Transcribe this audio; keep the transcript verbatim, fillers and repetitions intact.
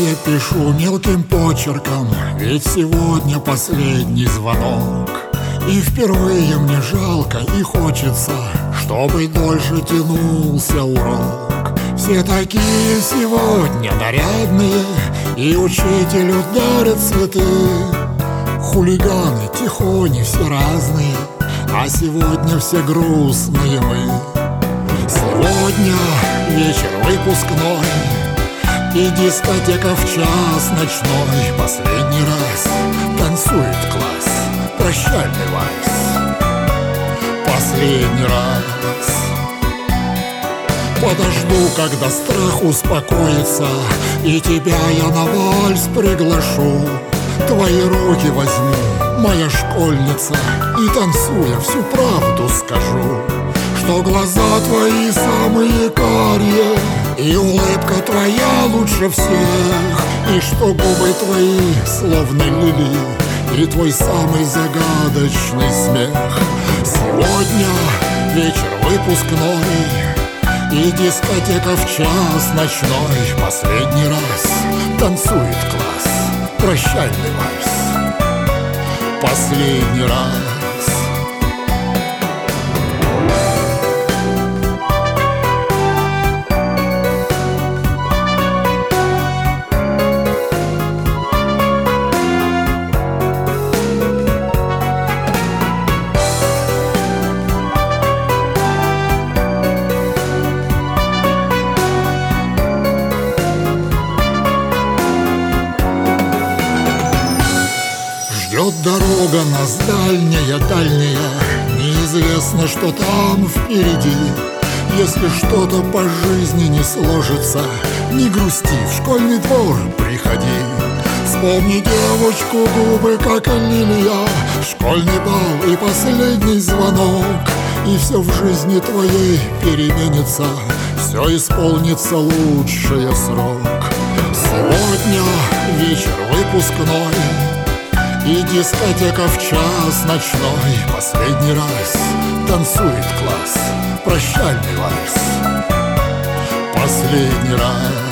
я пишу мелким почерком, ведь сегодня последний звонок. И впервые мне жалко и хочется, чтобы дольше тянулся урок. Все такие сегодня нарядные, и учителю дарят цветы. Хулиганы, тихони, все разные, а сегодня все грустные мы. Сегодня вечер выпускной, и дискотека в час ночной. Последний раз танцует класс, прощальный вальс. Последний раз подожду, когда страх успокоится, и тебя я на вальс приглашу. Твои руки возьму, моя школьница, и танцуя всю правду скажу, что глаза твои самые карие, и улыбка твоя лучше всех, и что губы твои словно лилии, и твой самый загадочный смех. Сегодня вечер выпускной, и дискотека в час ночной. Последний раз танцует класс, прощальный вальс. Последний раз. Ждет дорога нас дальняя-дальняя, неизвестно, что там впереди. Если что-то по жизни не сложится, не грусти, в школьный двор приходи. Вспомни девочку, губы как лилия, школьный бал и последний звонок. И все в жизни твоей переменится, все исполнится лучшее срок. Сегодня вечер выпускной, и дискотека в час ночной. Последний раз танцует класс, прощальный вальс. Последний раз.